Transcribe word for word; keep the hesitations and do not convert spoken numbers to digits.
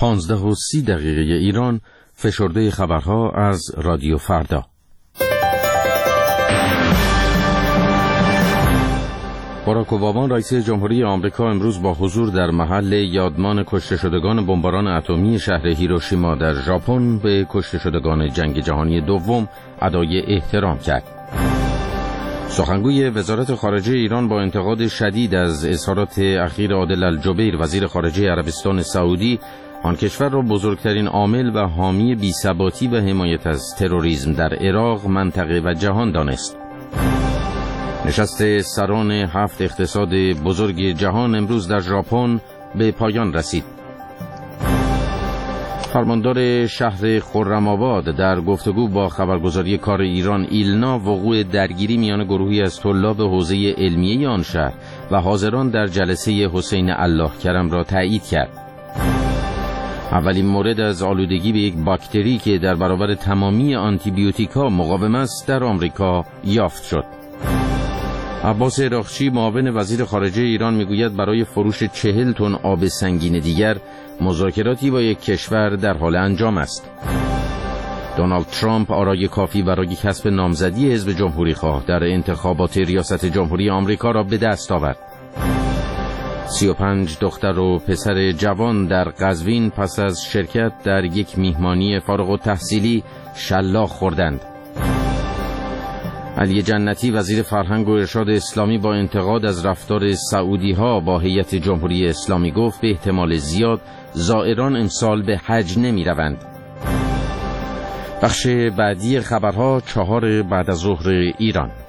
پانزده و سی دقیقه ایران، فشرده خبرها از رادیو فردا. باراک اوباما رئیس جمهوری آمریکا امروز با حضور در محل یادمان کشته شدگان بمباران اتمی شهر هیروشیما در ژاپن به کشته شدگان جنگ جهانی دوم ادای احترام کرد. سخنگوی وزارت خارجه ایران با انتقاد شدید از اظهارات اخیر عادل الجبیر وزیر خارجه عربستان سعودی، آن کشور را بزرگترین عامل و حامی بی‌ثباتی و حمایت از تروریسم در عراق، منطقه و جهان دانست. نشست سران هفت اقتصاد بزرگ جهان امروز در ژاپن به پایان رسید. فرماندار شهر خرم‌آباد در گفتگو با خبرگزاری کار ایران ایلنا وقوع درگیری میان گروهی از طلاب حوزه علمیه آن شهر و حاضران در جلسه حسین الله کرم را تایید کرد. اولین مورد از آلودگی به یک باکتری که در برابر تمامی آنتیبیوتیک‌ها مقاوم است در آمریکا یافت شد. عباس عراقچی معاون وزیر خارجه ایران میگوید برای فروش چهل تن آب سنگین دیگر مذاکراتی با یک کشور در حال انجام است. دونالد ترامپ آرای کافی برای کسب نامزدی حزب جمهوری خواه در انتخابات ریاست جمهوری آمریکا را به دست آورد. سی و پنج دختر و پسر جوان در قزوین پس از شرکت در یک میهمانی فارغ التحصیلی شلاق خوردند. علی جنتی وزیر فرهنگ و ارشاد اسلامی با انتقاد از رفتار سعودی‌ها با هیئت جمهوری اسلامی گفت به احتمال زیاد زائران امسال به حج نمی‌روند. بخش بعدی خبرها چهار بعد از ظهر ایران.